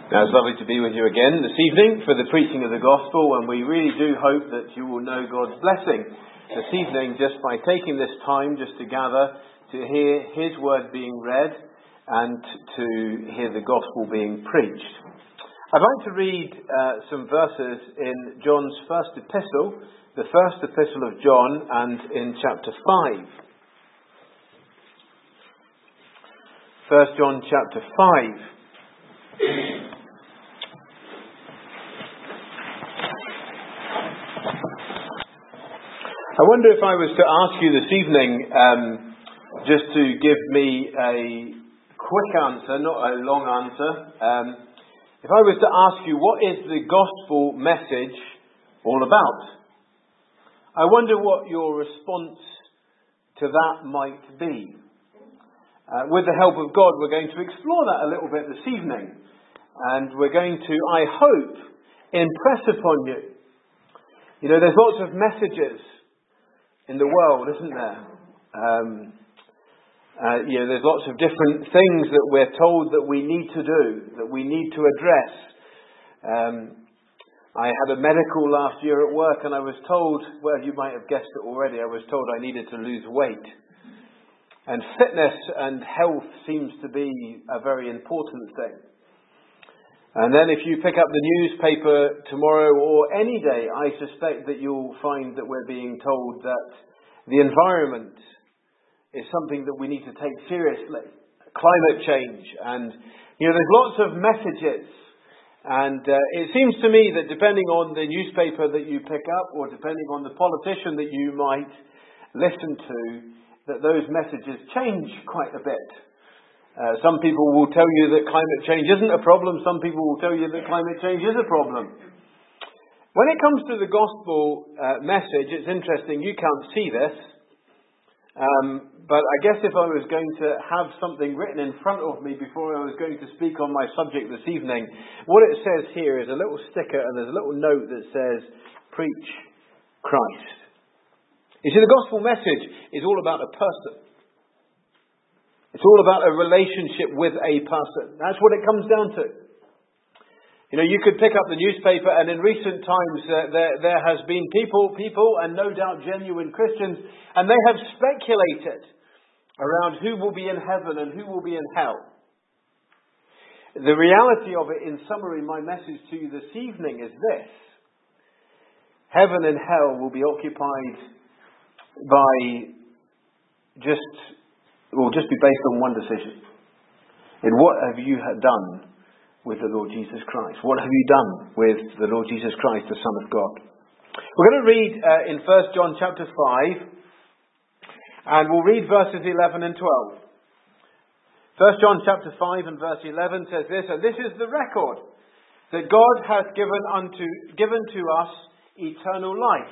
Now, it's lovely to be with you again this evening for the preaching of the gospel, and we really do hope that you will know God's blessing this evening just by taking this time just to gather to hear His word being read and to hear the gospel being preached. I'd like to read some verses in John's first epistle, the first epistle of John, and in chapter 5. 1 John chapter 5. I wonder if I was to ask you this evening just to give me a quick answer, not a long answer. If I was to ask you, what is the gospel message all about? I wonder what your response to that might be. With the help of God, we're going to explore that a little bit this evening. And we're going to, I hope, impress upon you. You know, there's lots of messages in the world, isn't there? There's lots of different things that we're told that we need to do, that we need to address. I had a medical last year at work, and I was told, well, you might have guessed it already, I was told I needed to lose weight. And fitness and health seems to be a very important thing. And then if you pick up the newspaper tomorrow or any day, I suspect that you'll find that we're being told that the environment is something that we need to take seriously. Climate change. And, there's lots of messages. And it seems to me that depending on the newspaper that you pick up or depending on the politician that you might listen to, that those messages change quite a bit. Some people will tell you that climate change isn't a problem. Some people will tell you that climate change is a problem. When it comes to the gospel message, it's interesting. You can't see this. But I guess if I was going to have something written in front of me before I was going to speak on my subject this evening, what it says here is a little sticker and there's a little note that says, "Preach Christ." You see, the gospel message is all about a person. It's all about a relationship with a person. That's what it comes down to. You could pick up the newspaper, and in recent times there has been people, and no doubt genuine Christians, and they have speculated around who will be in heaven and who will be in hell. The reality of it, in summary, my message to you this evening is this. Heaven and hell will be occupied by will just be based on one decision. In what have you done with the Lord Jesus Christ? What have you done with the Lord Jesus Christ, the Son of God? We're going to read in 1 John chapter 5, and we'll read verses 11 and 12. 1 John chapter 5 and verse 11 says this, "And this is the record, that God hath given to us eternal life.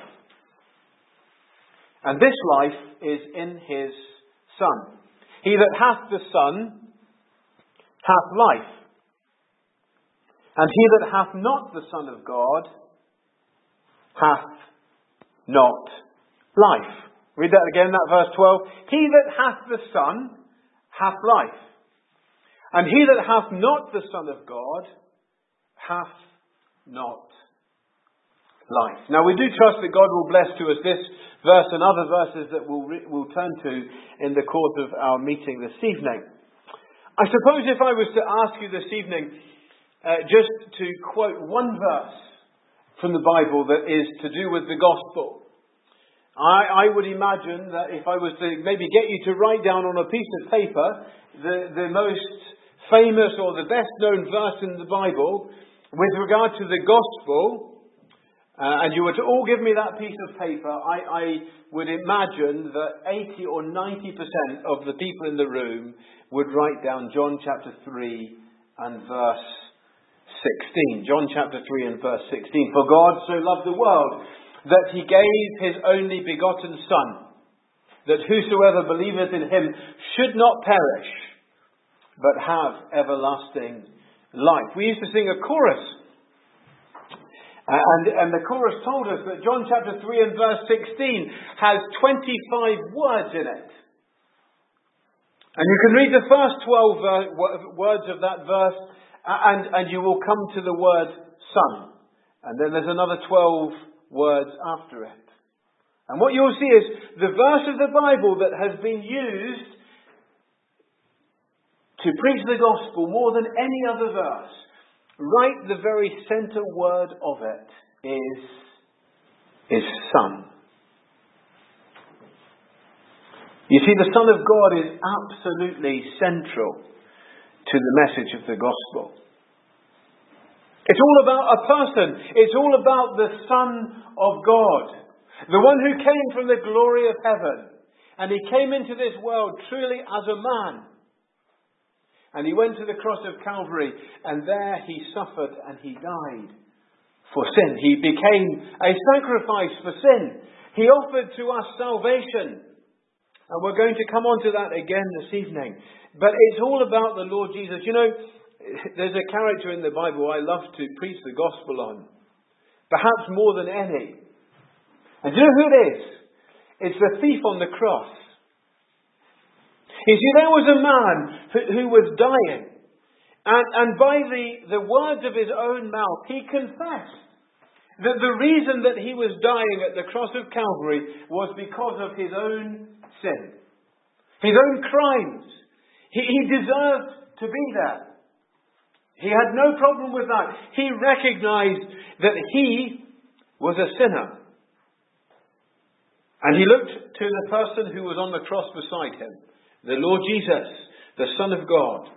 And this life is in His Son. He that hath the Son hath life. And he that hath not the Son of God hath not life." Read that again, that verse 12. "He that hath the Son hath life. And he that hath not the Son of God hath not life." Now we do trust that God will bless to us this verse and other verses that we'll turn to in the course of our meeting this evening. I suppose if I was to ask you this evening just to quote one verse from the Bible that is to do with the gospel, I would imagine that if I was to maybe get you to write down on a piece of paper the most famous or the best known verse in the Bible with regard to the gospel, and you were to all give me that piece of paper, I would imagine that 80 or 90% of the people in the room would write down John chapter 3 and verse 16. John chapter 3 and verse 16. "For God so loved the world that He gave His only begotten Son, that whosoever believeth in Him should not perish, but have everlasting life." We used to sing a chorus. And the chorus told us that John chapter 3 and verse 16 has 25 words in it. And you can read the first 12 words of that verse And you will come to the word Son. And then there's another 12 words after it. And what you'll see is the verse of the Bible that has been used to preach the gospel more than any other verse. Right, the very center word of it is Son. You see, the Son of God is absolutely central to the message of the gospel. It's all about a person. It's all about the Son of God. The one who came from the glory of heaven. And he came into this world truly as a man. And he went to the cross of Calvary, and there he suffered and he died for sin. He became a sacrifice for sin. He offered to us salvation. And we're going to come on to that again this evening. But it's all about the Lord Jesus. You know, there's a character in the Bible I love to preach the gospel on. Perhaps more than any. And do you know who it is? It's the thief on the cross. You see, there was a man who was dying. And by the words of his own mouth, he confessed that the reason that he was dying at the cross of Calvary was because of his own sin. His own crimes. He deserved to be there. He had no problem with that. He recognized that he was a sinner. And he looked to the person who was on the cross beside him, the Lord Jesus, the Son of God.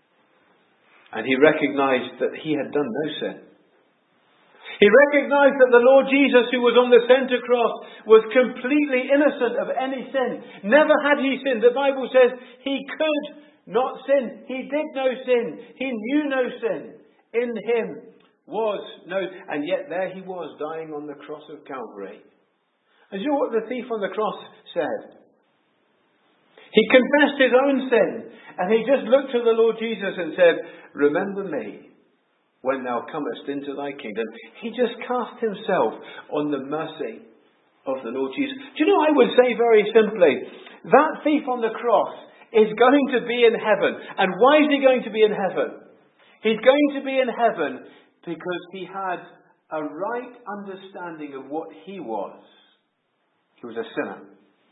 And he recognized that he had done no sin. He recognized that the Lord Jesus, who was on the center cross, was completely innocent of any sin. Never had he sinned. The Bible says he could not sin. He did no sin. He knew no sin. In him was no... And yet there he was, dying on the cross of Calvary. And you know what the thief on the cross said? He confessed his own sin. And he just looked to the Lord Jesus and said, "Remember me when thou comest into thy kingdom." He just cast himself on the mercy of the Lord Jesus. Do you know, I would say very simply, that thief on the cross is going to be in heaven. And why is he going to be in heaven? He's going to be in heaven because he had a right understanding of what he was. He was a sinner.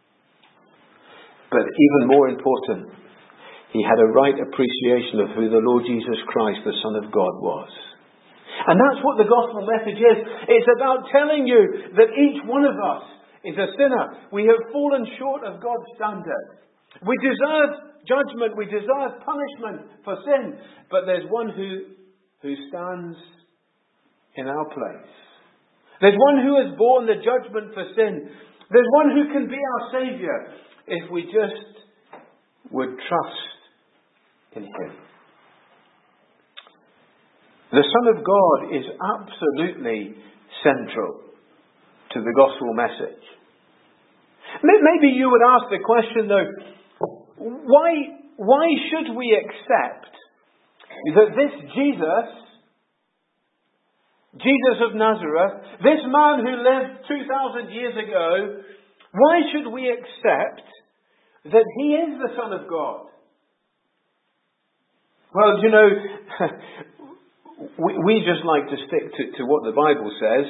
But even more important, he had a right appreciation of who the Lord Jesus Christ, the Son of God, was. And that's what the gospel message is. It's about telling you that each one of us is a sinner. We have fallen short of God's standard. We deserve judgment. We deserve punishment for sin. But there's one who stands in our place. There's one who has borne the judgment for sin. There's one who can be our Saviour if we just would trust in Him. The Son of God is absolutely central to the gospel message. Maybe you would ask the question though, why should we accept that this Jesus of Nazareth, this man who lived 2,000 years ago, why should we accept that he is the Son of God? Well, you know, we just like to stick to what the Bible says.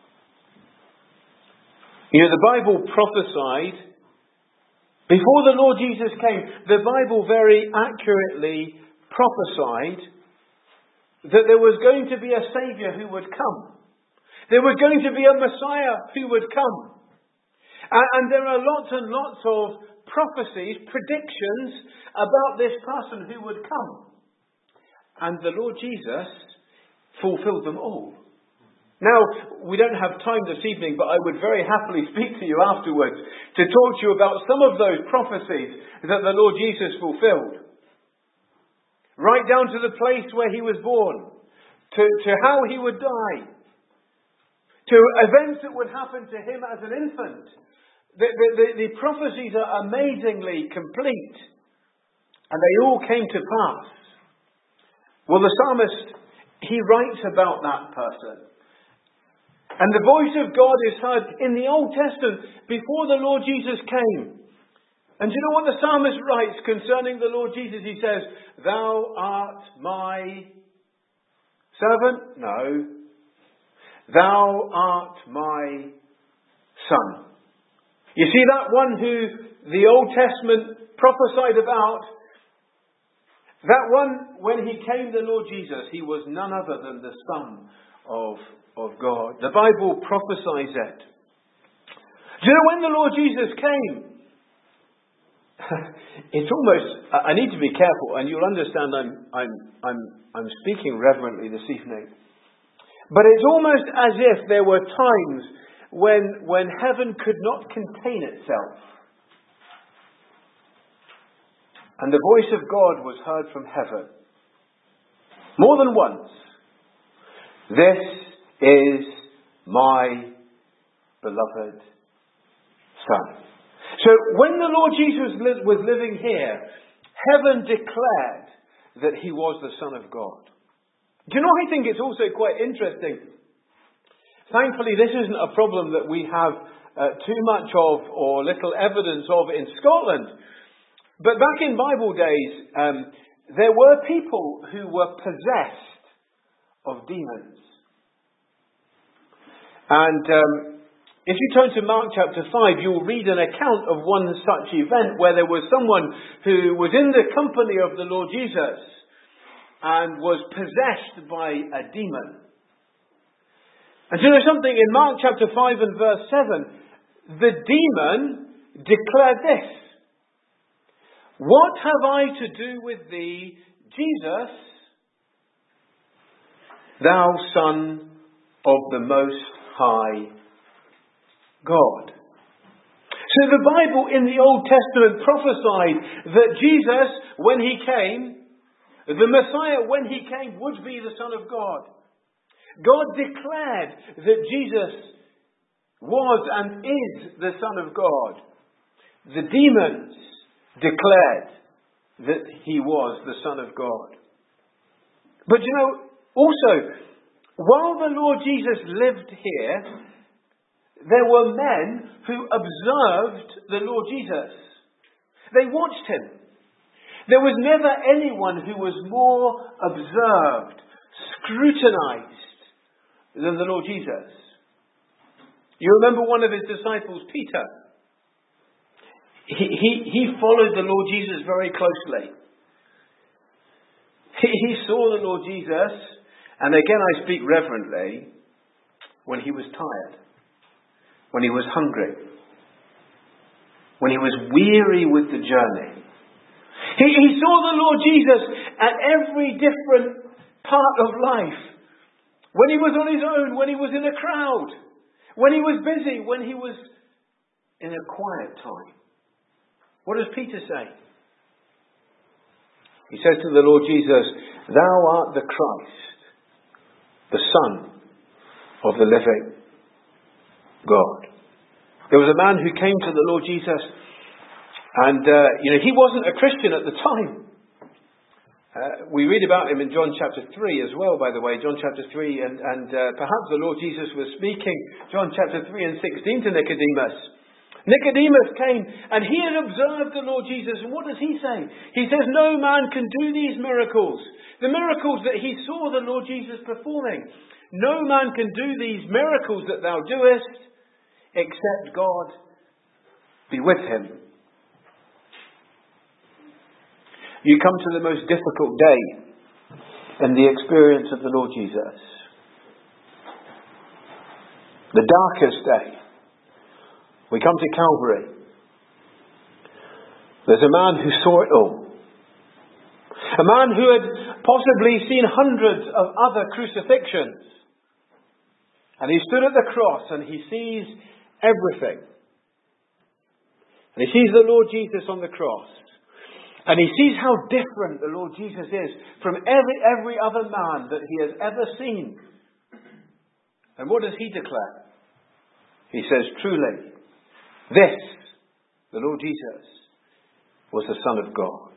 You know, the Bible prophesied, before the Lord Jesus came, the Bible very accurately prophesied that there was going to be a Saviour who would come. There was going to be a Messiah who would come. And there are lots and lots of prophecies, predictions about this person who would come. And the Lord Jesus fulfilled them all. Now, we don't have time this evening, but I would very happily speak to you afterwards to talk to you about some of those prophecies that the Lord Jesus fulfilled. Right down to the place where he was born, to how he would die, to events that would happen to him as an infant. The prophecies are amazingly complete, and they all came to pass. Well, the psalmist, he writes about that person. And the voice of God is heard in the Old Testament before the Lord Jesus came. And do you know what the psalmist writes concerning the Lord Jesus? He says, "Thou art my Servant? No. Thou art my son. You see, that one who the Old Testament prophesied about, that one, when he came, the Lord Jesus, he was none other than the Son of God. The Bible prophesies it. Do you know when the Lord Jesus came? It's almost, I need to be careful, and you'll understand I'm speaking reverently this evening. But it's almost as if there were times when heaven could not contain itself. And the voice of God was heard from heaven. More than once. This is my beloved Son. So when the Lord Jesus was living here, heaven declared that he was the Son of God. Do you know, I think it's also quite interesting. Thankfully, this isn't a problem that we have too much of or little evidence of in Scotland. But back in Bible days, there were people who were possessed of demons. And if you turn to Mark chapter 5, you'll read an account of one such event where there was someone who was in the company of the Lord Jesus and was possessed by a demon. And you know something? In Mark chapter 5 and verse 7, the demon declared this: "What have I to do with thee, Jesus, thou Son of the Most High God?" So the Bible in the Old Testament prophesied that Jesus, when he came, the Messiah, when he came, would be the Son of God. God declared that Jesus was and is the Son of God. The demons declared that he was the Son of God. But you know, also, while the Lord Jesus lived here, there were men who observed the Lord Jesus. They watched him. There was never anyone who was more observed, scrutinized than the Lord Jesus. You remember one of his disciples, Peter. He followed the Lord Jesus very closely. He saw the Lord Jesus, and again I speak reverently, when he was tired, when he was hungry, when he was weary with the journey. He saw the Lord Jesus at every different part of life. When he was on his own, when he was in a crowd, when he was busy, when he was in a quiet time. What does Peter say? He says to the Lord Jesus, "Thou art the Christ, the Son of the living God." There was a man who came to the Lord Jesus, and he wasn't a Christian at the time. We read about him in John chapter 3 as well, by the way. John chapter 3, and perhaps the Lord Jesus was speaking, John chapter 3 and 16, to Nicodemus. Nicodemus came and he had observed the Lord Jesus, and what does he say? He says, "No man can do these miracles." The miracles that he saw the Lord Jesus performing. "No man can do these miracles that thou doest, except God be with him." You come to the most difficult day in the experience of the Lord Jesus. The darkest day. We come to Calvary. There's a man who saw it all. A man who had possibly seen hundreds of other crucifixions. And he stood at the cross and he sees everything. And he sees the Lord Jesus on the cross. And he sees how different the Lord Jesus is from every other man that he has ever seen. And what does he declare? He says, "Truly, this, the Lord Jesus, was the Son of God."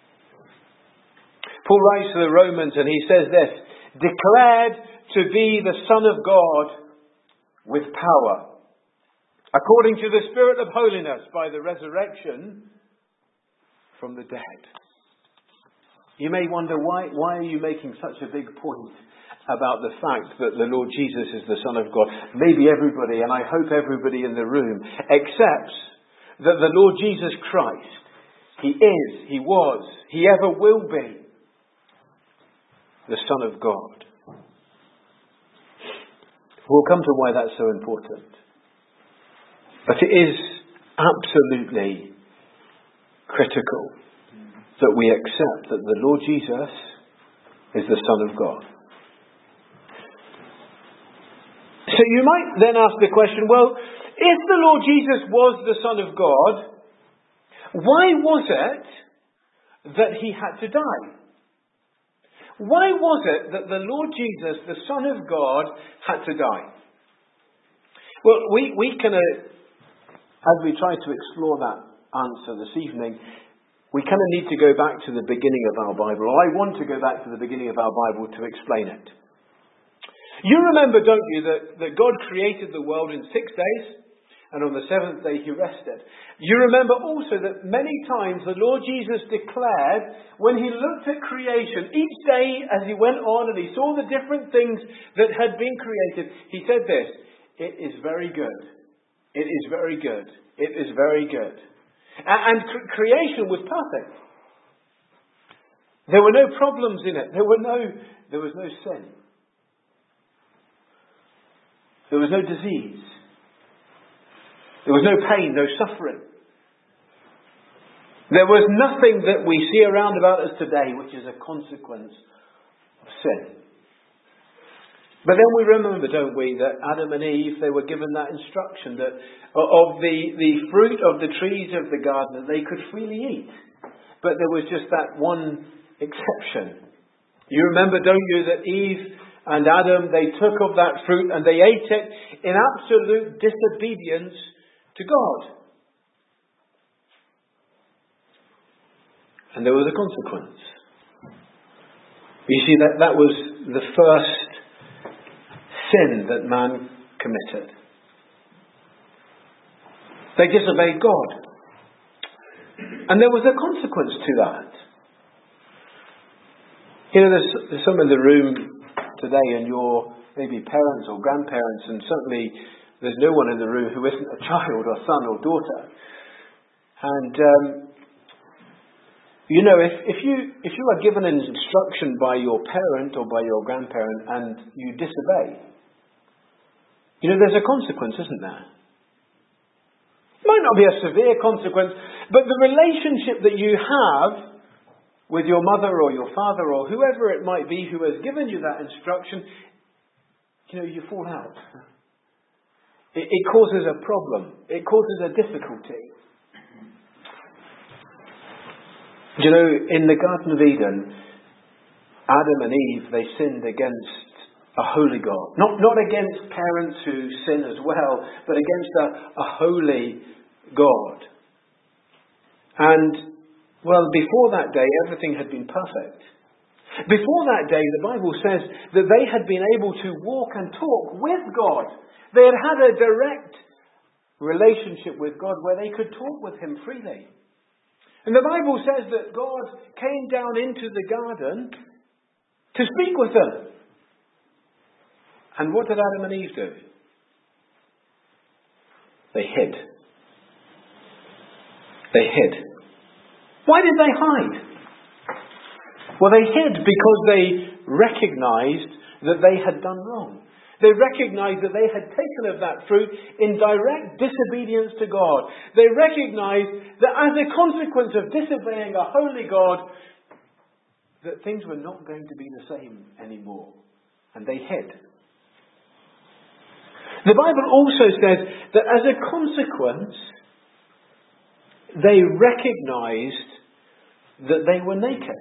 Paul writes to the Romans and he says this: "Declared to be the Son of God with power, according to the Spirit of holiness, by the resurrection from the dead." You may wonder, why are you making such a big point about the fact that the Lord Jesus is the Son of God, maybe everybody, and I hope everybody in the room, accepts that the Lord Jesus Christ, He is, He was, He ever will be the Son of God. We'll come to why that's so important. But it is absolutely critical that we accept that the Lord Jesus is the Son of God. So you might then ask the question, well, if the Lord Jesus was the Son of God, why was it that He had to die? Why was it that the Lord Jesus, the Son of God, had to die? Well, we can, as we try to explore that answer this evening, we kind of need to go back to the beginning of our Bible. Or I want to go back to the beginning of our Bible to explain it. You remember, don't you, that God created the world in 6 days, and on the seventh day He rested. You remember also that many times the Lord Jesus declared, when He looked at creation, each day as He went on and He saw the different things that had been created, He said this, "It is very good. It is very good. It is very good." And creation was perfect. There were no problems in it. There was no sin. There was no disease. There was no pain, no suffering. There was nothing that we see around about us today which is a consequence of sin. But then we remember, don't we, that Adam and Eve, they were given that instruction that of the fruit of the trees of the garden that they could freely eat. But there was just that one exception. You remember, don't you, that Eve and Adam, they took of that fruit and they ate it in absolute disobedience to God. And there was a consequence. You see, that was the first sin that man committed. They disobeyed God. And there was a consequence to that. You know, there's some in the room today, and you're maybe parents or grandparents, and certainly there's no one in the room who isn't a child or son or daughter. And you know, if you are given an instruction by your parent or by your grandparent and you disobey, you know, there's a consequence, isn't there? It might not be a severe consequence, but the relationship that you have with your mother or your father or whoever it might be who has given you that instruction, you know, you fall out. It causes a problem. It causes a difficulty. You know, in the Garden of Eden, Adam and Eve, they sinned against a holy God. Not against parents who sin as well, but against a holy God. And, well, before that day, everything had been perfect. Before that day, the Bible says that they had been able to walk and talk with God. They had had a direct relationship with God where they could talk with Him freely. And the Bible says that God came down into the garden to speak with them. And what did Adam and Eve do? They hid. They hid. Why did they hide? Well, they hid because they recognized that they had done wrong. They recognized that they had taken of that fruit in direct disobedience to God. They recognized that as a consequence of disobeying a holy God, that things were not going to be the same anymore. And they hid. The Bible also says that as a consequence, they recognized that they were naked.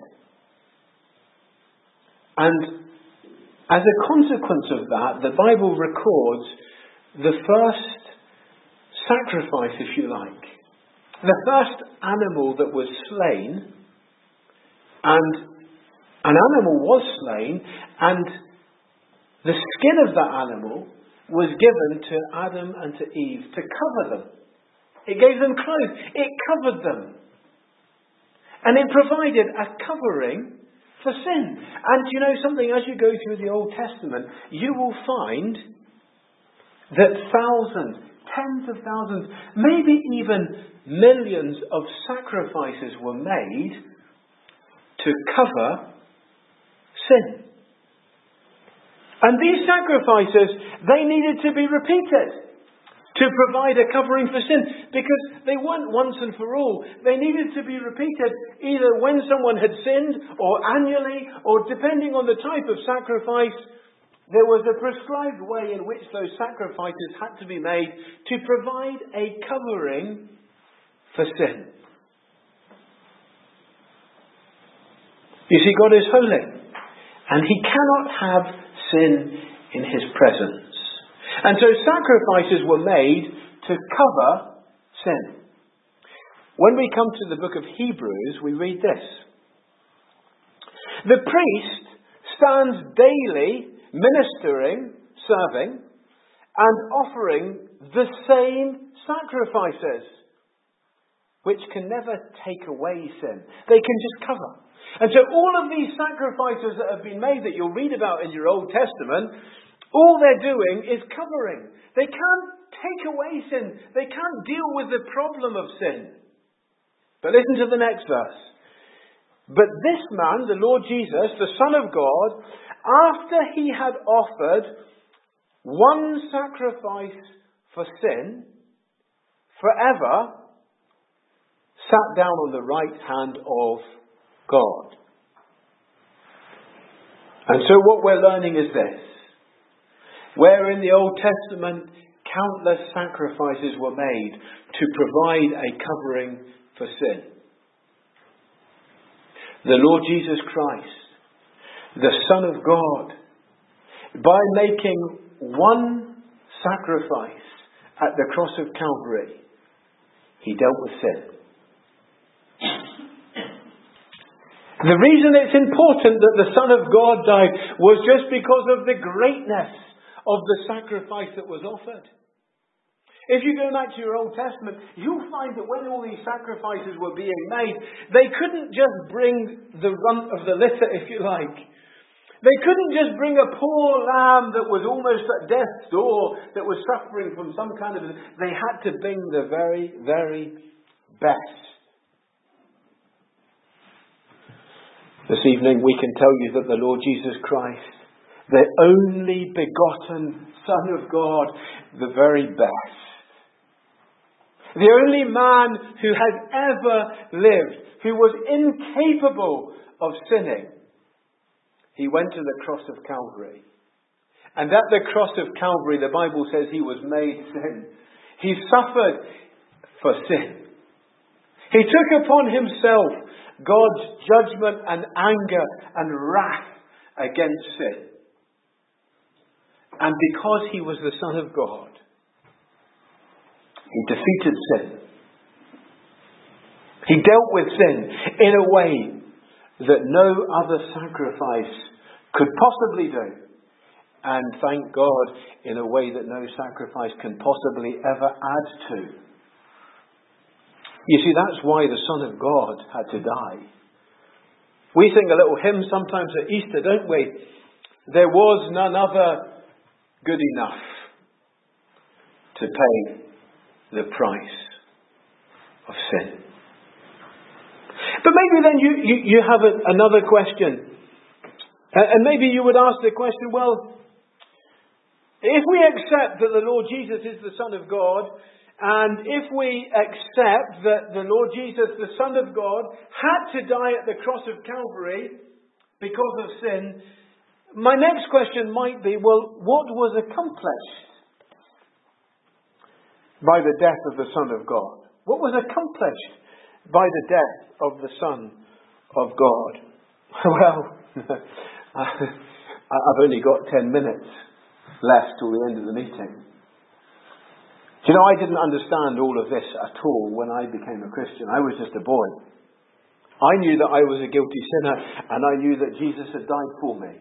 And as a consequence of that, the Bible records the first sacrifice, if you like. The first animal that was slain, and an animal was slain, and the skin of that animal was given to Adam and to Eve to cover them. It gave them clothes. It covered them. And it provided a covering for sin. And you know something, as you go through the Old Testament, you will find that thousands, tens of thousands, maybe even millions of sacrifices were made to cover sin. And these sacrifices, they needed to be repeated to provide a covering for sin, because they weren't once and for all. They needed to be repeated either when someone had sinned, or annually, or depending on the type of sacrifice, there was a prescribed way in which those sacrifices had to be made to provide a covering for sin. You see, God is holy, and He cannot have sin in His presence. And so sacrifices were made to cover sin. When we come to the book of Hebrews, we read this. The priest stands daily ministering, serving, and offering the same sacrifices, which can never take away sin. They can just cover. And so all of these sacrifices that have been made that you'll read about in your Old Testament, all they're doing is covering. They can't take away sin. They can't deal with the problem of sin. But listen to the next verse. But this man, the Lord Jesus, the Son of God, after He had offered one sacrifice for sin, forever sat down on the right hand of God. And so what we're learning is this. Where in the Old Testament countless sacrifices were made to provide a covering for sin, the Lord Jesus Christ, the Son of God, by making one sacrifice at the cross of Calvary, He dealt with sin. The reason it's important that the Son of God died was just because of the greatness of the sacrifice that was offered. If you go back to your Old Testament, you'll find that when all these sacrifices were being made, they couldn't just bring the runt of the litter, if you like. They couldn't just bring a poor lamb that was almost at death's door, that was suffering from some kind of... They had to bring the very, very best. This evening we can tell you that the Lord Jesus Christ, the only begotten Son of God, the very best, the only man who has ever lived, who was incapable of sinning, He went to the cross of Calvary. And at the cross of Calvary, the Bible says He was made sin. He suffered for sin. He took upon Himself God's judgment and anger and wrath against sin. And because He was the Son of God, He defeated sin. He dealt with sin in a way that no other sacrifice could possibly do. And thank God, in a way that no sacrifice can possibly ever add to. You see, that's why the Son of God had to die. We sing a little hymn sometimes at Easter, don't we? There was none other good enough to pay the price of sin. But maybe then you have another question. And maybe you would ask the question, well, if we accept that the Lord Jesus is the Son of God, and if we accept that the Lord Jesus, the Son of God, had to die at the cross of Calvary because of sin, my next question might be, well, what was accomplished by the death of the Son of God? What was accomplished by the death of the Son of God? Well, I've only got 10 minutes left till the end of the meeting. Do you know, I didn't understand all of this at all when I became a Christian. I was just a boy. I knew that I was a guilty sinner, and I knew that Jesus had died for me.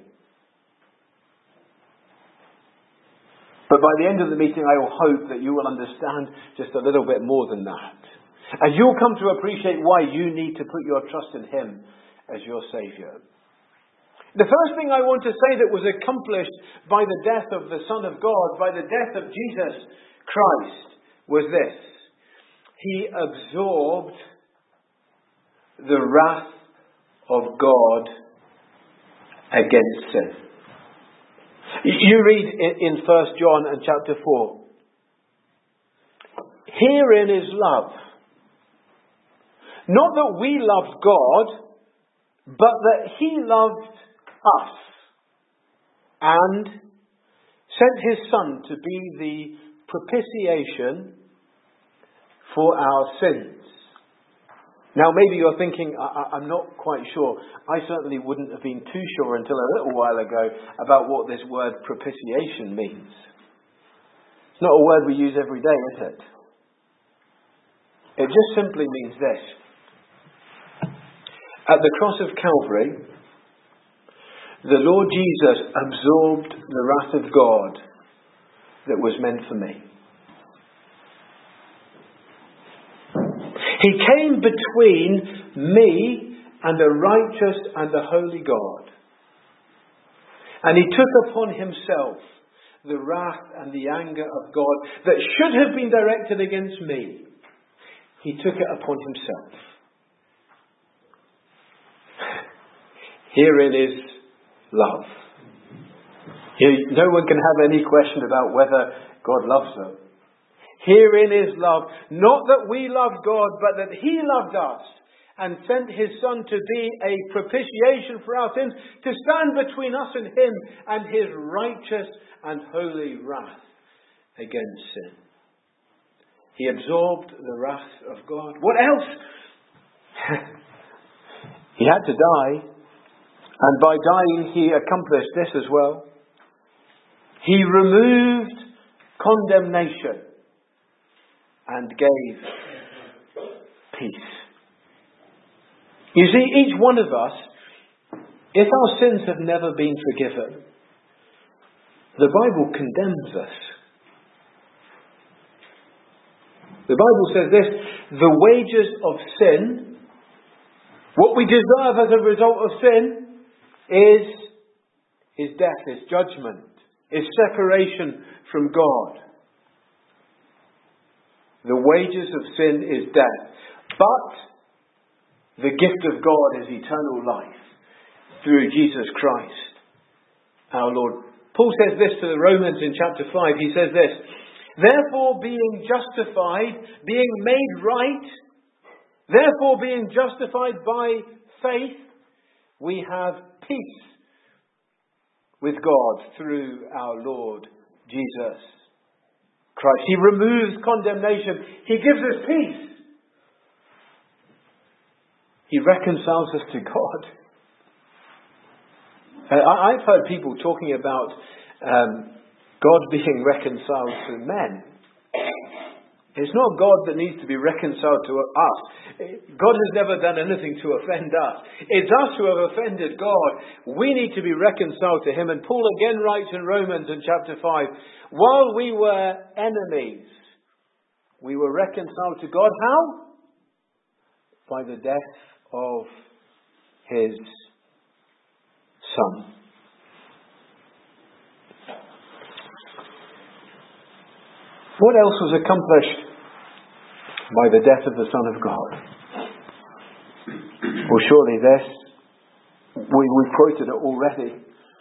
But by the end of the meeting, I will hope that you will understand just a little bit more than that. And you'll come to appreciate why you need to put your trust in Him as your Saviour. The first thing I want to say that was accomplished by the death of the Son of God, by the death of Jesus Christ, was this. He absorbed the wrath of God against sin. You read in 1 John and chapter 4. Herein is love. Not that we loved God, but that He loved us and sent His Son to be the propitiation for our sins. Now maybe you're thinking, I'm not quite sure. I certainly wouldn't have been too sure until a little while ago about what this word propitiation means. It's not a word we use every day, is it? It just simply means this. At the cross of Calvary, the Lord Jesus absorbed the wrath of God that was meant for me. He came between me and a righteous and a holy God. And He took upon Himself the wrath and the anger of God that should have been directed against me. He took it upon Himself. Herein is love. No one can have any question about whether God loves them. Herein is love. Not that we loved God, but that He loved us and sent His Son to be a propitiation for our sins, to stand between us and Him and His righteous and holy wrath against sin. He absorbed the wrath of God. What else? He had to die. And by dying, He accomplished this as well. He removed condemnation and gave peace. You see, each one of us, if our sins have never been forgiven, the Bible condemns us. The Bible says this, the wages of sin, what we deserve as a result of sin, is death, is judgment, is separation from God. The wages of sin is death. But the gift of God is eternal life through Jesus Christ, our Lord. Paul says this to the Romans in chapter 5. He says this, therefore being justified, being made right, therefore being justified by faith, we have peace with God through our Lord Jesus Christ. He removes condemnation. He gives us peace. He reconciles us to God. I've heard people talking about God being reconciled to men. It's not God that needs to be reconciled to us. God has never done anything to offend us. It's us who have offended God. We need to be reconciled to Him. And Paul again writes in Romans in chapter 5, while we were enemies, we were reconciled to God. How? By the death of His Son. What else was accomplished by the death of the Son of God? Well, surely this. We've quoted it already.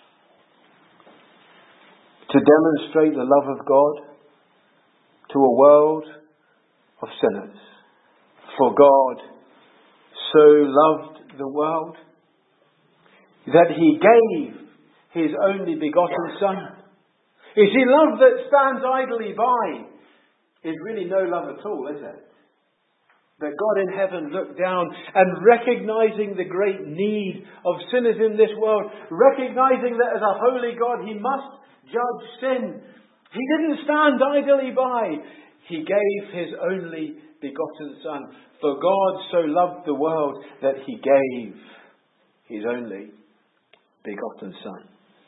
To demonstrate the love of God to a world of sinners. For God so loved the world that He gave His only begotten Son. You see, love that stands idly by is really no love at all, is it? That God in heaven looked down and recognizing the great need of sinners in this world, recognizing that as a holy God He must judge sin, He didn't stand idly by. He gave His only begotten Son. For God so loved the world that He gave His only begotten Son.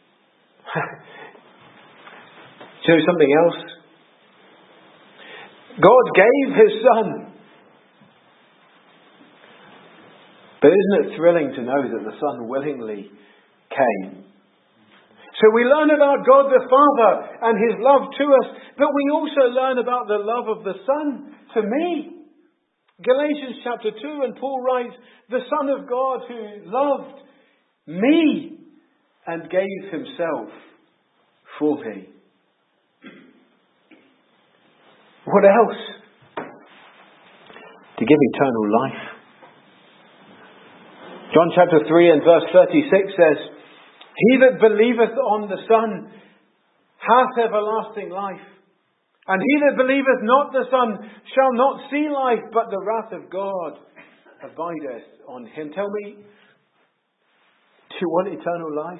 Do you know something else? God gave His Son. But isn't it thrilling to know that the Son willingly came. So we learn about God the Father and His love to us, but we also learn about the love of the Son to me. Galatians chapter 2, and Paul writes, the Son of God who loved me and gave Himself for me. What else? To give eternal life. John chapter 3 and verse 36 says, he that believeth on the Son hath everlasting life. And he that believeth not the Son shall not see life, but the wrath of God abideth on him. Tell me, do you want eternal life?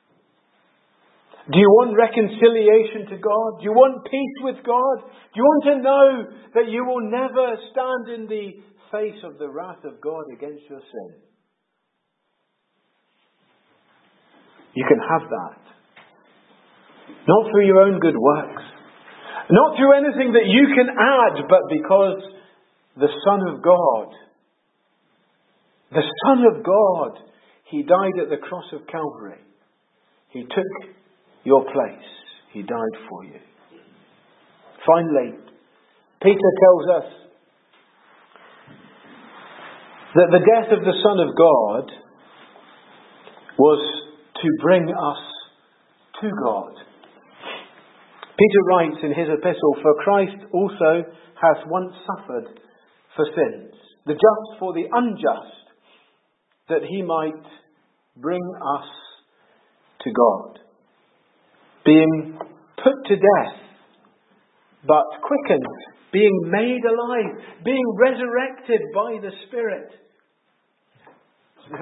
Do you want reconciliation to God? Do you want peace with God? Do you want to know that you will never stand in the face of the wrath of God against your sin? You can have that. Not through your own good works. Not through anything that you can add, but because the Son of God, He died at the cross of Calvary. He took your place. He died for you. Finally, Peter tells us that the death of the Son of God was to bring us to God. Peter writes in his epistle, for Christ also hath once suffered for sins, the just for the unjust, that He might bring us to God, being put to death, but quickened, being made alive, being resurrected by the Spirit. So,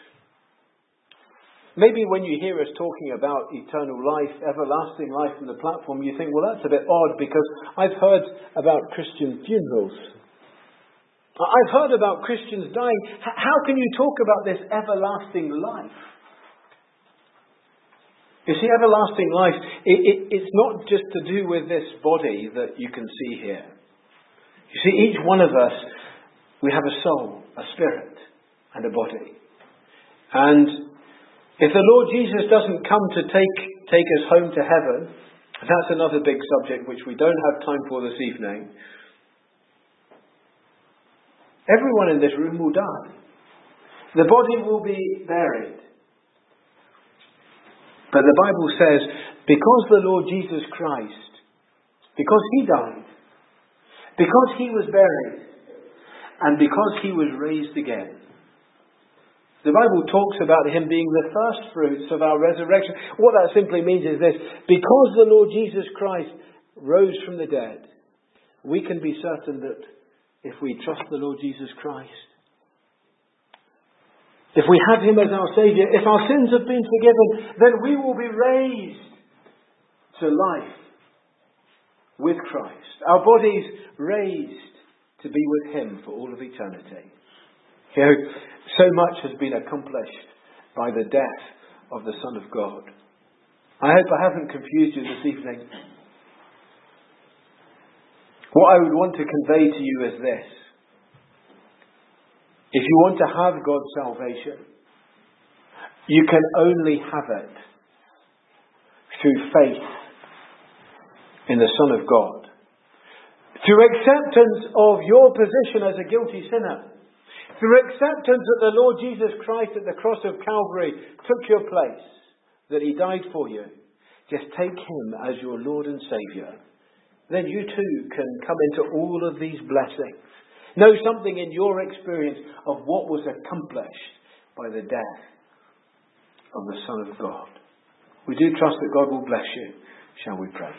maybe when you hear us talking about eternal life, everlasting life from the platform, you think, well, that's a bit odd because I've heard about Christian funerals. I've heard about Christians dying. How can you talk about this everlasting life? You see, everlasting life, it's not just to do with this body that you can see here. You see, each one of us, we have a soul, a spirit, and a body. And if the Lord Jesus doesn't come to take us home to heaven, that's another big subject which we don't have time for this evening. Everyone in this room will die. The body will be buried. But the Bible says, because the Lord Jesus Christ, because He died, because He was buried, and because He was raised again, the Bible talks about Him being the first fruits of our resurrection. What that simply means is this: because the Lord Jesus Christ rose from the dead, we can be certain that if we trust the Lord Jesus Christ, if we have Him as our Saviour, if our sins have been forgiven, then we will be raised to life with Christ. Our bodies raised to be with Him for all of eternity. You know, so much has been accomplished by the death of the Son of God. I hope I haven't confused you this evening. What I would want to convey to you is this. If you want to have God's salvation, you can only have it through faith in the Son of God. Through acceptance of your position as a guilty sinner. Through acceptance that the Lord Jesus Christ at the cross of Calvary took your place, that He died for you. Just take Him as your Lord and Saviour. Then you too can come into all of these blessings. Know something in your experience of what was accomplished by the death of the Son of God. We do trust that God will bless you. Shall we pray?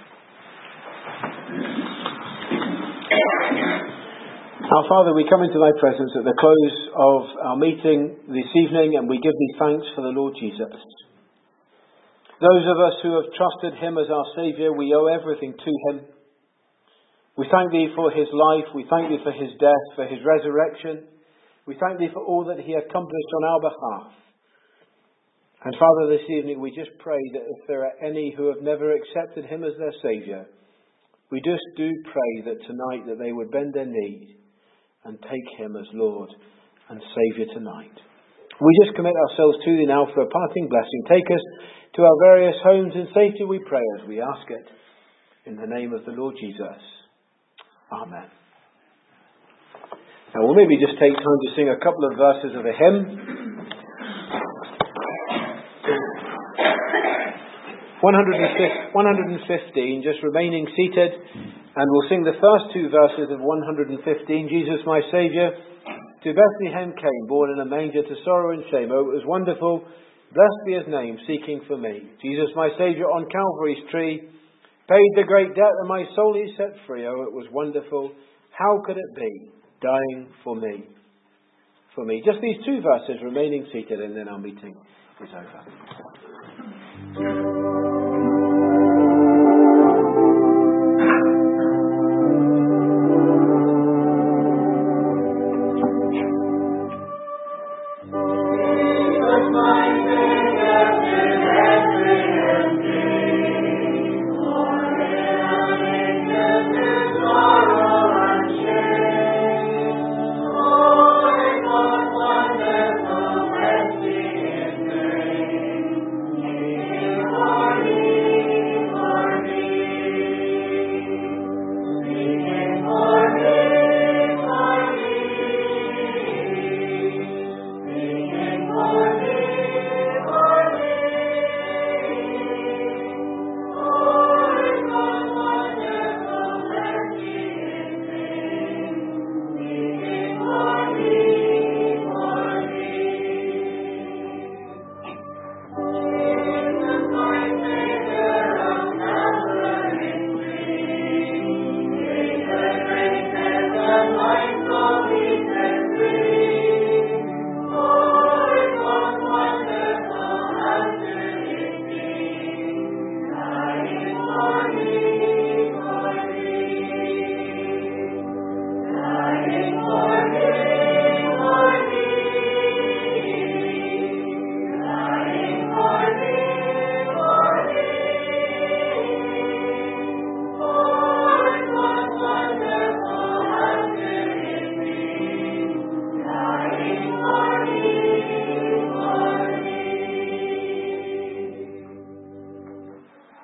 Our Father, we come into Thy presence at the close of our meeting this evening, and we give Thee thanks for the Lord Jesus. Those of us who have trusted Him as our Saviour, we owe everything to Him. We thank Thee for His life. We thank Thee for His death, for His resurrection. We thank Thee for all that He accomplished on our behalf. And Father, this evening we just pray that if there are any who have never accepted Him as their Saviour, we just do pray that tonight that they would bend their knee and take Him as Lord and Saviour tonight. We just commit ourselves to thee now for a parting blessing. Take us to our various homes in safety, we pray, as we ask it. In the name of the Lord Jesus. Amen. Now we'll maybe just take time to sing a couple of verses of a hymn. 115, just remaining seated, and we'll sing the first two verses of 115. Jesus, my Saviour, to Bethlehem came, born in a manger to sorrow and shame. Oh, it was wonderful, blessed be his name, seeking for me. Jesus, my Saviour, on Calvary's tree, paid the great debt, and my soul he set free. Oh, it was wonderful, how could it be, dying for me? For me. Just these two verses, remaining seated, and then our meeting is over.